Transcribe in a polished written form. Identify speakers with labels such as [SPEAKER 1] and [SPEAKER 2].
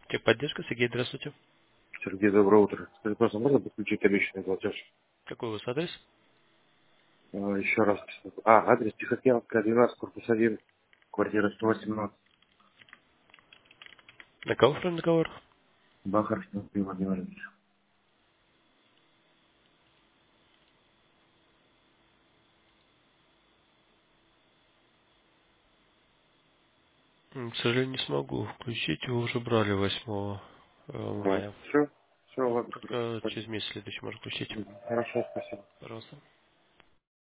[SPEAKER 1] Техподдержка, Сергей, здравствуйте.
[SPEAKER 2] Сергей, доброе утро. Скажите, пожалуйста, можно подключить обещанный платеж?
[SPEAKER 1] Какой у вас адрес?
[SPEAKER 2] Еще раз. Адрес Тихоокеанская, 12, корпус 1, квартира 118,
[SPEAKER 1] На кого оформлен договор?
[SPEAKER 2] Бахар Владимир Владимирович.
[SPEAKER 1] К сожалению, не смогу включить. Его уже брали 8 мая.
[SPEAKER 2] Все, ладно, хорошо,
[SPEAKER 1] Только через
[SPEAKER 2] спасибо.
[SPEAKER 1] месяц следующий можно включить.
[SPEAKER 2] Хорошо, спасибо.
[SPEAKER 1] Пожалуйста.